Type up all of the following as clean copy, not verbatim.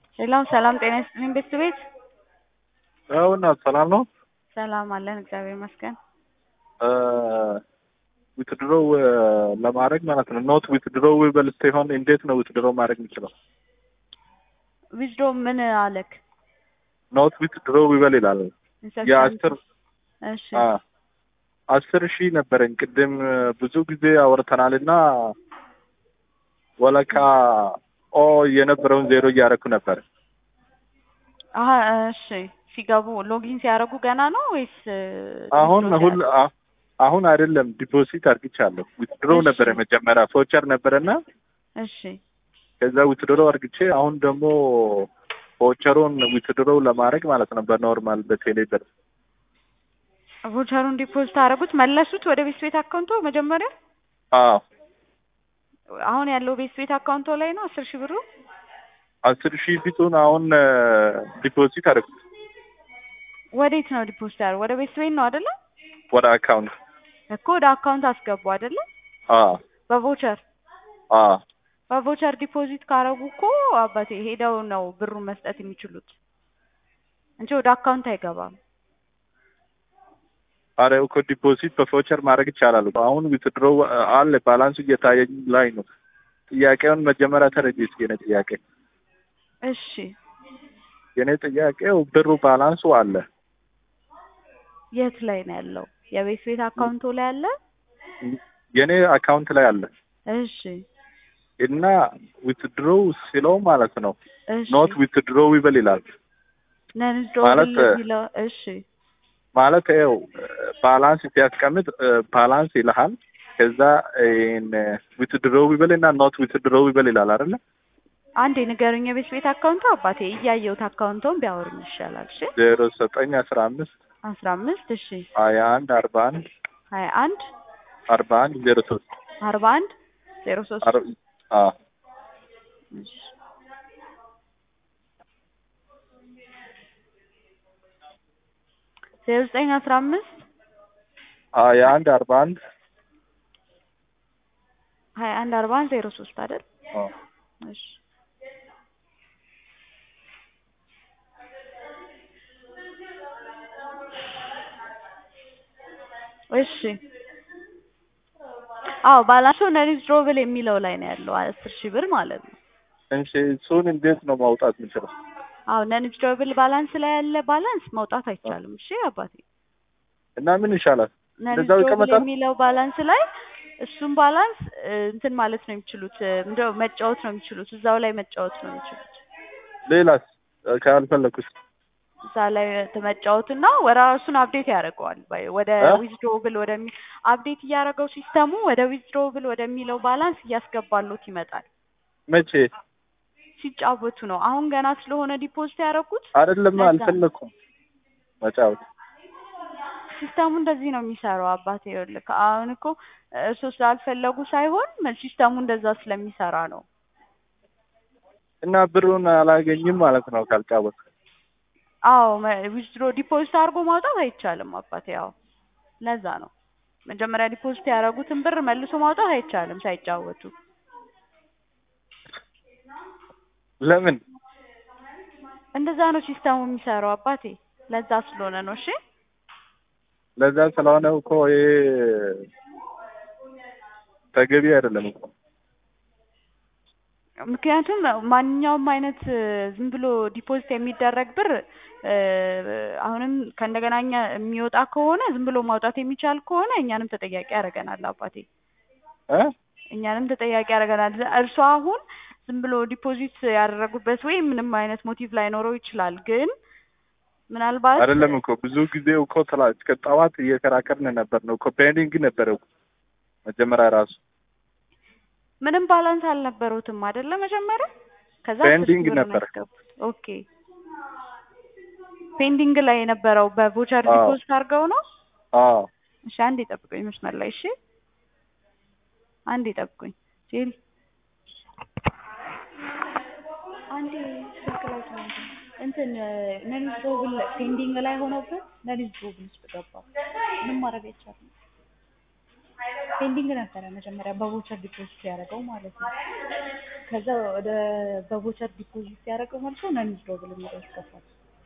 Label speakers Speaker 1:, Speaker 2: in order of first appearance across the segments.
Speaker 1: ሰላም ሰላም ጤና ይስጥልኝ ቤት
Speaker 2: እና ሰላም ነው።
Speaker 1: ሰላም አለን እግዚአብሔር ይመስገን።
Speaker 2: ዊትድሮው ለማድረግ ማለት ነው። ኖት ዊትድሮው በልስት ይሆን እንዴት ነው ዊትድሮው ማድረግ የምችለው?
Speaker 1: ዊዝዶ ምን አለክ?
Speaker 2: ኖት ዊትድሮው ይበል ይላል። የአስር
Speaker 1: እሺ
Speaker 2: 10,000 ነበረኝ ቅድም ብዙ ጊዜ አወርተናልና ወለካ ኦ የነበረውን ዜሮ እያደረኩ ነበር።
Speaker 1: እሺ ሲገቡ ሎጊን ሲያደርጉ ገና ነው ወይስ
Speaker 2: አሁን አይደለም ዲፖዚት አርግቻለሁ። ዊትድሮ ነበር መጀመሪያ ፎቸር ነበርና
Speaker 1: እሺ
Speaker 2: ከዛ ዊትድሮ አርግቼ አሁን ደግሞ ፎቸሩን ዊትድሮ ለማድረግ ማለት ነው በኖርማል በቴሌብር
Speaker 1: ቮቸሩን ዲፖዚት አደረጉት መለሱት ወደ ቤት አካውንቶ መጀመሪያ?
Speaker 2: አዎ
Speaker 1: አሁን ያለው ቤት አካውንቶ ላይ ነው 10,000 ብሩ
Speaker 2: 10,000 ቢቱን አሁን ዲፖዚት አደረኩት።
Speaker 1: ወዴት ነው ዲፖዚት ያደረጉት? ወደ ቤት ነው አይደለ?
Speaker 2: ወደ አካውንት
Speaker 1: እኮ ወደ አካውንት አስገቡ አይደለ? በቮቸር በቮቸር ዲፖዚት ካረጉ እኮ አባቴ ሄደው ነው ብሩን መስጠት የሚችሉት እንጂ ወደ አካውንት አይገባም።
Speaker 2: አረ እኮ ዲፖዚት በቮቸር ማድረግ ይቻላል። አሁን ዊትድሮ አለ ባላንስ እየታየኝ ላይ ነው። ጥያቄውን መጀመሪያ ተረጂ እስኪ ነው ጥያቄ።
Speaker 1: እሺ
Speaker 2: የኔ ጥያቄው ብሩ ባላንሱ አለ
Speaker 1: የት ላይ ነው ያለው? የቤት አካውንቱ ላይ አለ?
Speaker 2: የኔ አካውንት ላይ አለ።
Speaker 1: እሺ
Speaker 2: እና ዊትድሮ ሲለው ማለት ነው ኖት ዊትድሮ ይበል ይላል
Speaker 1: ማለት እሺ
Speaker 2: ማለት ነው ባላንስ ሲያስቀምጥ ባላንስ ይልሃል። ከዛ ዊትድሮ ይበልና ኖት ዊትድሮ ይበል ይላል አይደል?
Speaker 1: አንዴ ንገሩኝ የቤት አካውንቱ አባቴ እያየሁት አካውንቱን ቢያወሩኝ ይሻላል። እሺ
Speaker 2: 0915
Speaker 1: እሺ
Speaker 2: 21 41
Speaker 1: 21
Speaker 2: 41 03
Speaker 1: 41 03 እሺ 0915
Speaker 2: 21 41
Speaker 1: 21 41 03 አይደል? እሺ እሺ ባላንሱ ዊዝድሮብል የሚለው ላይ ነው ያለው 10,000 ብር ማለት ነው።
Speaker 2: እንሺ እሱን እንዴት ነው ማውጣት የምችለው?
Speaker 1: ዊዝድሮብል ባላንስ ላይ ያለ ባላንስ ማውጣት አይቻልም። እሺ አባቴ
Speaker 2: እና ምን ይሻላል? እንደዛው
Speaker 1: ዊዝድሮብል
Speaker 2: ይቀመጣል
Speaker 1: የሚለው ባላንስ ላይ እሱን ባላንስ እንትን ማለት ነው የሚችሉት እንደው መጫወት ነው የሚችሉት እዛው ላይ መጫወት ነው የሚችሉት።
Speaker 2: ሌላስ ካልፈለኩስ
Speaker 1: እዛ ላይ ተመጫወትና ወራሱን አፕዴት ያደርገዋል ወደ ዊዝድሮብል አፕዴት እያደረገው ሲስተሙ ወደ ዊዝድሮብል ወደሚለው ባላንስ እያስገባሉት ይመጣል።
Speaker 2: መቼ
Speaker 1: ሲጫወቱ ነው? አሁን ገና ስለሆነ ዲፖዚት ያደረጉት
Speaker 2: አይደለም አልፈለኩም መጫወት።
Speaker 1: ሲስተሙ እንደዚህ ነው የሚሰራው አባቴ። ይኸውልህ አሁን እኮ እሱ ስላልፈለጉ ሳይሆን ሲስተሙ እንደዛ ስለሚሰራ ነው።
Speaker 2: እና ብሩን አላገኝም ማለት ነው ካልጫወት?
Speaker 1: ዊዝድሮ ዲፖዚት አድርጎ ማውጣት አይቻልም አባቴ። ለዛ ነው መጀመሪያ ዲፖዚት ያደረጉትን ብር መልሶ ማውጣት አይቻልም ሳይጫወቱ።
Speaker 2: ለምን?
Speaker 1: እንደዛ ነው ሲስተሙ የሚሰራው አባቴ። ለዛ ስለሆነ ነው። እሺ
Speaker 2: ለዛ ስለሆነ እኮ ተገቢ አይደለም እኮ።
Speaker 1: ምክንያቱም ማንኛውም አይነት ዝም ብሎ ዲፖዚት የሚደረግ ብር አሁንም ከእንደገናኛ የሚወጣ ከሆነ ዝም ብሎ ማውጣት የሚቻል ከሆነ እኛንም ተጠያቂ ያደርገናል አባቴ። እኛንም ተጠያቂ ያደርገናል። እርሱ አሁን ዝም ብሎ ዲፖዚት ያደረጉበት ወይ ምንም አይነት ሞቲቭ ላይኖረው ይችላል። ግን ምናልባት
Speaker 2: አይደለም እኮ ብዙ ጊዜ እኮ ከጠዋት እየተከራከርን ነበር ነው እኮ ፔንዲንግ ነበረው መጀመሪያ ራሱ
Speaker 1: ምንም ባላንስ አልነበረውም አይደለ? መጀመሪያ ከዛ
Speaker 2: ፔንዲንግ ነበር።
Speaker 1: ኦኬ ፔንዲንግ ላይ የነበረው በቮቸር ዲፖዚት አድርገው ነው? እሺ አንዴ ጠብቁኝ መስመር ላይ። እሺ አንዴ ጠብቁኝ ጄሪ አንዴ ስልክ ላይ እንትን ዊዝድሮብል ፔንዲንግ ላይ ሆኖበት ዊዝድሮብል ውስጥ ገባ። ምንም ማድረግ አይቻልም። ፔንዲንግ ነበረ መጀመሪያ በቮቸር ዲፖዚት ያደረገው ማለት ነው። ከዛ ወደ በቮቸር ዲፖዚት ያደረገው ማለት ነው ነን ዊዝድሮብል የሚለው ያስከፋል።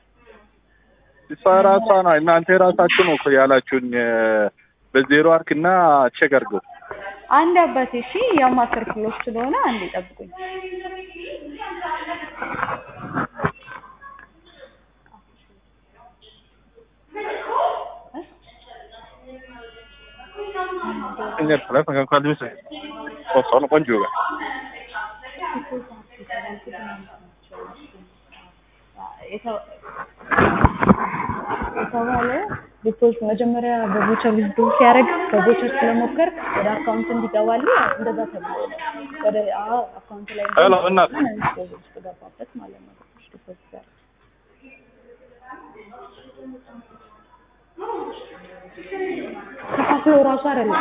Speaker 2: ራሳ ነው እናንተ ራሳችሁ ነው እኮ ያላችሁኝ በዜሮ አርክና ቼክ አድርገው።
Speaker 1: አንድ አባቴ እሺ ያማከርኩሎት ስለሆነ አንዴ ጠብቁኝ።
Speaker 2: እኛ ተላፈን እንኳን ልብስ ወጣው ቆንጆ ጋር
Speaker 1: የተባለ ዲፖዚት መጀመሪያ በቮቸር ዊዝድሮ ሲያደርግ በቮቸር ስለሞከር ወደ አካውንት እንዲገባል እንደዛ ተብሎ ወደ አካውንት ላይ
Speaker 2: ሄሎ እናት
Speaker 1: ተገባበት ማለት ነው። ዲፖዚት ያደርግ ከፋፍሎ ራሱ አይደለም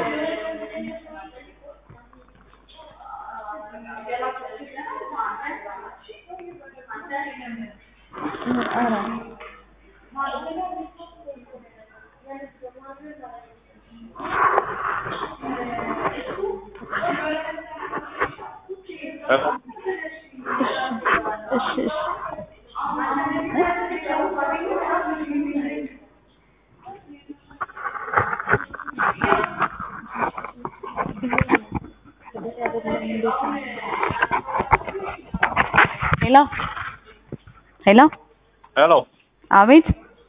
Speaker 2: ሄሎ
Speaker 1: አቤት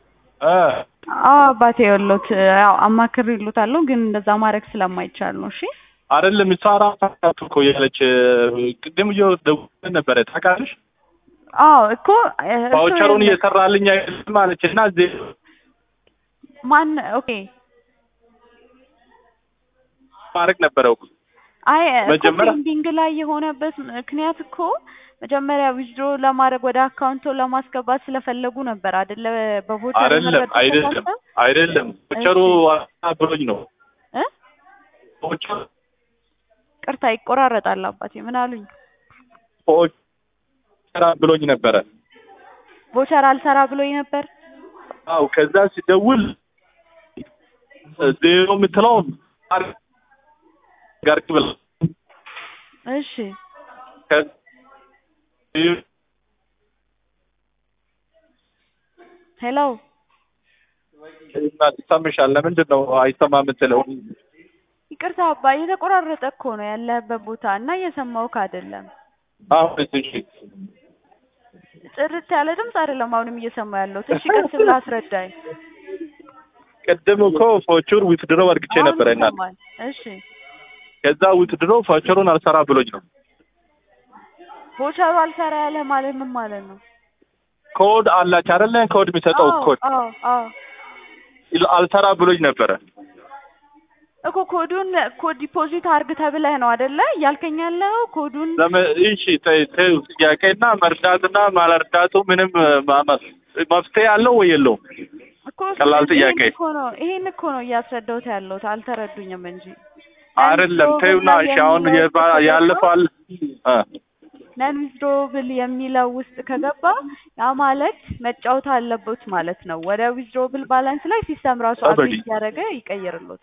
Speaker 1: አባቴ ወሎት ያው አማክር ይሉታል ግን እንደዛ ማድረግ ስለማይቻል ነው። እሺ
Speaker 2: አይደለም ይሳራ እኮ ያለች ቅድም ደውል ነበር ታውቃለሽ?
Speaker 1: እኮ
Speaker 2: ቫውቸሩን እየሰራልኝ አይደለም ማለችና እዚህ
Speaker 1: ማን ኦኬ
Speaker 2: ማድረግ ነበረው።
Speaker 1: አይ
Speaker 2: መጀመሪያ
Speaker 1: ፔንዲንግ ላይ የሆነበት ምክንያት እኮ መጀመሪያ ዊዝድሮ ለማድረግ ወደ አካውንቶ ለማስገባት ስለፈለጉ ነበር አይደለ? በቮቸር
Speaker 2: አይደለም ቮቸሩ ብሎኝ ነው ቮቸር
Speaker 1: ቅርታ ይቆራረጣል አባቴ ምን አሉኝ?
Speaker 2: ቮቸር ብሎኝ ነበር።
Speaker 1: ቮቸር አልሰራ ብሎኝ ነበር።
Speaker 2: ከዛ ሲደውል ዜሮ የምትለው ጋር ክብል
Speaker 1: እሺ ሄሎ
Speaker 2: ይሰማሻል? ለምንድን ነው አይሰማም የምትለው?
Speaker 1: ይቅርታ አባ እየተቆራረጠ እኮ ነው ያለበት ቦታ እና እየሰማሁህ አይደለም።
Speaker 2: እሺ
Speaker 1: ጥርት ያለ ድምጽ አይደለም አሁንም እየሰማሁ ያለሁት። እሺ ቀስ ብለህ አስረዳኝ።
Speaker 2: ቅድም እኮ ቮቸር ዊዝድሮ አድርጌ ነበር እና
Speaker 1: እሺ
Speaker 2: ከዛ ዊዝድሮ ቮቸሩን አልሰራ ብሎኝ ነው።
Speaker 1: ቮቸሩ አልሰራ ያለ ማለት ምን ማለት ነው?
Speaker 2: ኮድ አላች አይደለ? ኮድ የሚሰጠው ኮድ አልሰራ ብሎኝ ነበር
Speaker 1: እኮ ኮዱን ኮድ ዲፖዚት አርግ ተብለህ ነው አይደለ? ያልከኝ ያለው ኮዱን
Speaker 2: እሺ ተይው ጥያቄና መርዳትና ማለርዳቱ ምንም መፍትሄ አለው ወይ የለውም?
Speaker 1: እኮ
Speaker 2: ቀላል ጥያቄ
Speaker 1: ይሄን እኮ ነው እያስረዳሁት ያለሁት አልተረዱኝም እንጂ
Speaker 2: አይደለም ተይውና እሺ አሁን ያለፋል
Speaker 1: ነን ዊዝድሮብል የሚለው ውስጥ ከገባ ያ ማለት መጫወት አለበት ማለት ነው። ወደ ዊዝድሮብል ባላንስ ላይ ሲስተም ራሱ አፕዴት ያደረገ ይቀይርልዎታል።